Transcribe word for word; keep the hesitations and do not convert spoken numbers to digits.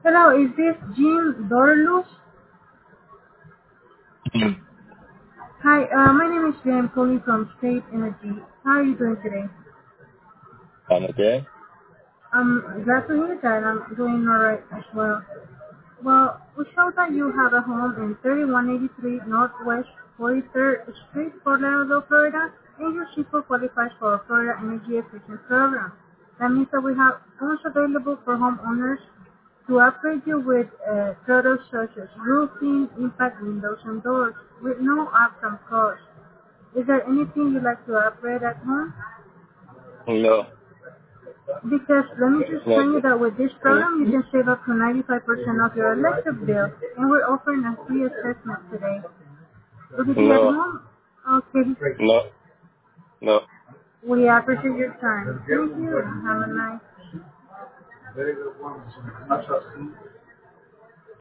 Hello, is this Jim Dorlus? Mm. Hi, uh, my name is Jim, calling from State Energy. How are you doing today? I'm okay. I'm glad to hear that. I'm doing alright as well. Well, we saw that you have a home in thirty-one eighty-three Northwest forty-third Street, Fort Lauderdale, Florida, and your shipper qualifies for a Florida Energy Efficient Program. That means that we have funds available for homeowners to upgrade you with uh, products such as roofing, impact windows, and doors with no upfront cost. Is there anything you'd like to upgrade at home? No, Because let me just tell you nothing. that with this Mm. program, you can save up to ninety-five percent of your electric bill, and we're offering a free assessment today. Will you be at No, home? Okay. no, no. We appreciate your time. Thank you, and have a nice